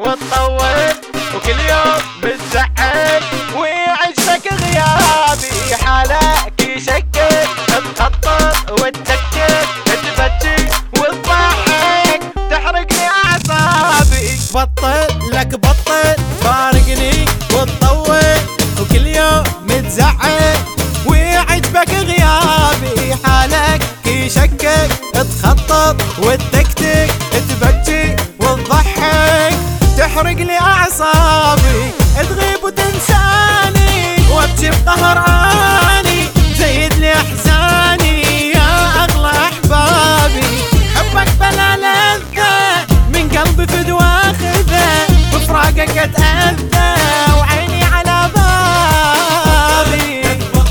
وتطول وكل يوم بتزعل ويعجبك غيابي حالك يشكل تخطط وتسكت تبكي وتضحك تحرقني اعصابي بطل لك بطل فارقني وتطول وكل يوم متزعل ويعجبك غيابي حالك يشكك تخطط وتكتك تبكي وتضحك تحرق لي اعصابي تغيب وتنساني وابكي بقهراني زيد لي احزاني يا اغلى احبابي حبك بلا لذة من قلبي فدوى اخذه بفراقك اتاذى وعيني على بابي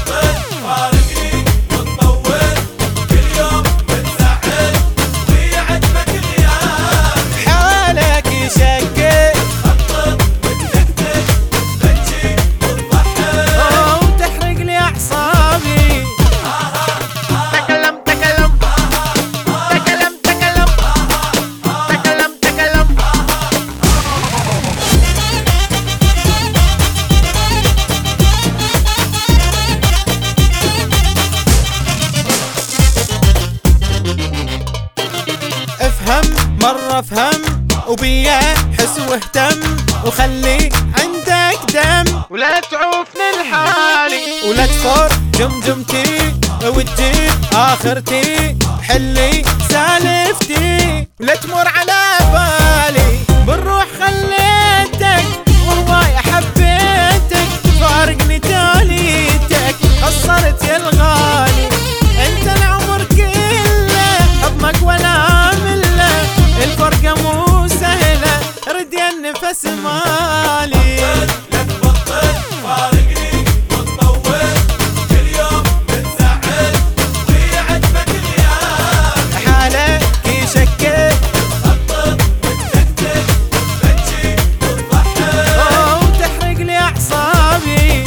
مرة افهم وبيا حس واهتم وخلي عندك دم ولا تعوفني لحالي ولا تفر جمجمتي وتجيب اخرتي حلي سالفتي ولا تمر على بالي بالروح خليتك وهواي حبيتك فارقني تاليتك خسرت يا الغالي انت العمر كله حضنك ولا الفرقة مو سهلة ردي النفس مالي لك بطل فارقني وتطول كل يوم بتزعل ويعجبك غيابي حالك يشكك تخطط وتكتك تبكي وتضحك وتحرق لي اعصابي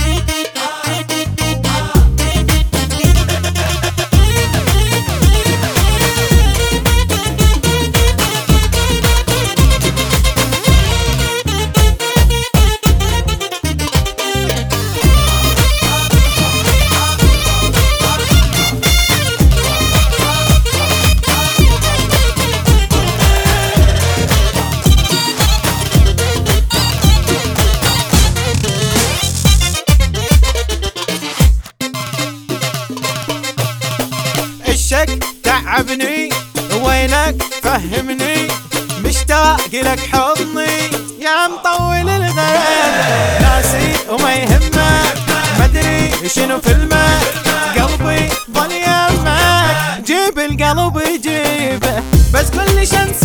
الشك تعبني وينك فهمني مشتاق لك حضني يا مطول الغيب ناسي وما يهمك مدري شنو فيلمك قلبي ظل يمك جيب القلب جيبه بس كل شمس